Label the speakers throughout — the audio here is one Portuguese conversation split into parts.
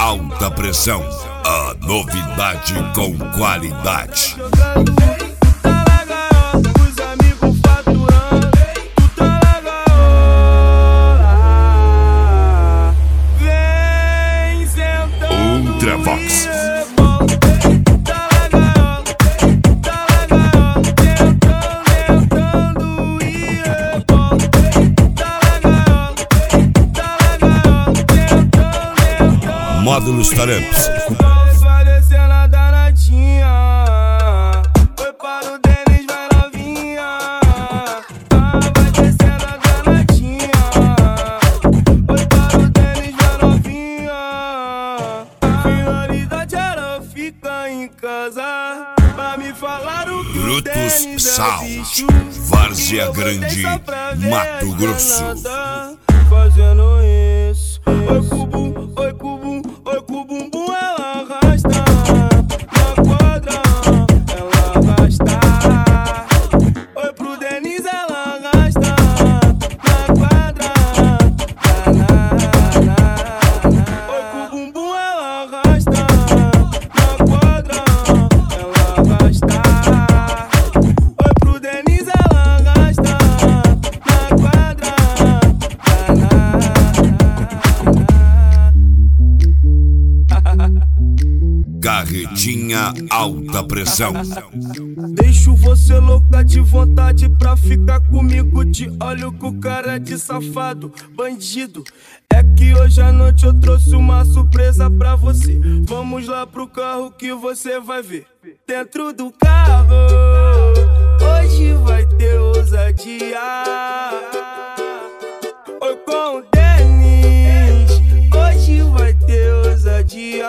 Speaker 1: alta pressão, a novidade com qualidade. Ultravox. Módulos Taramps.
Speaker 2: Parecendo a danadinha. Foi para o Denis, vai novinha. Vai descendo a danadinha. Foi para o Denis, vai novinha. Finalidade era ficar em casa. Pra me falar o que o
Speaker 1: Brutus
Speaker 2: Denis
Speaker 1: Sound, Várzea Grande, Mato Grosso.
Speaker 2: Fazendo isso. Oi, cubo, oi, cubo. Oi, com o bumbum ela arrasta. Na quadra ela arrasta. Oi, pro Denis ela arrasta. Na quadra oi, com o bumbum ela arrasta. Na quadra ela arrasta. Oi, pro Denis ela arrasta. Na quadra
Speaker 1: Carretinha alta pressão.
Speaker 2: Deixo você louca de vontade pra ficar comigo. Te olho com cara de safado, bandido. É que hoje à noite eu trouxe uma surpresa pra você. Vamos lá pro carro que você vai ver. Dentro do carro, hoje vai ter ousadia. Oi, com o Denis, hoje vai ter ousadia.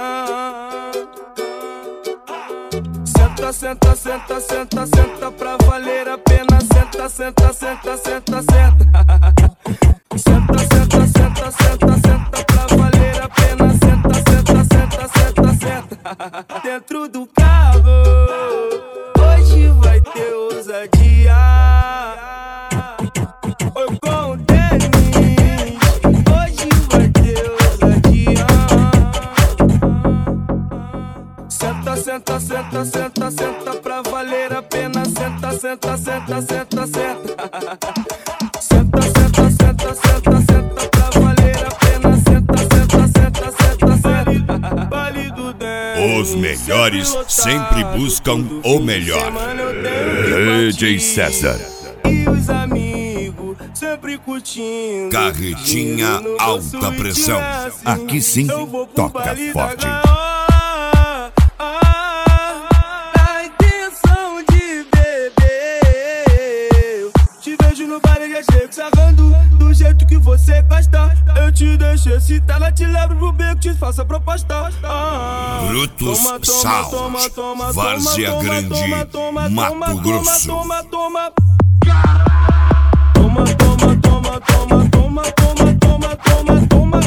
Speaker 2: Senta, senta, senta, senta, senta pra valer a pena. Senta, senta, senta, senta, senta. Senta, senta, senta, senta, senta pra valer a pena. Senta, senta, senta, senta, senta. Dentro do carro, hoje vai ter ousadia. Oi, com o Denis, hoje vai ter ousadia. Senta, senta, senta, senta, senta pra valer a pena. Senta, senta, senta, senta, senta. Senta, senta, senta, senta, senta pra valer a pena. Senta, senta, senta, senta, senta. Vale do Denis.
Speaker 1: Os melhores sempre buscam o melhor. DJ César.
Speaker 2: E os amigos sempre curtindo.
Speaker 1: Carretinha alta pressão. Aqui sim toca forte.
Speaker 2: Na intenção de beber, te vejo no baile, já chego sarrando do jeito que você gosta. Eu te deixo excitar, ela te levo pro beco, te faço a proposta.
Speaker 1: Brutus Sound, Várzea Grande, Mato Grosso.
Speaker 2: Toma, toma, toma, toma, toma, toma, toma, toma, toma, toma, toma.